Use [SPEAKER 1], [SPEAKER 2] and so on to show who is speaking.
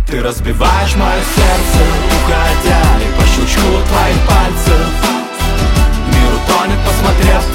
[SPEAKER 1] Ты разбиваешь мое сердце, уходя, и по щелчку твоих пальцев мир утонет, посмотрев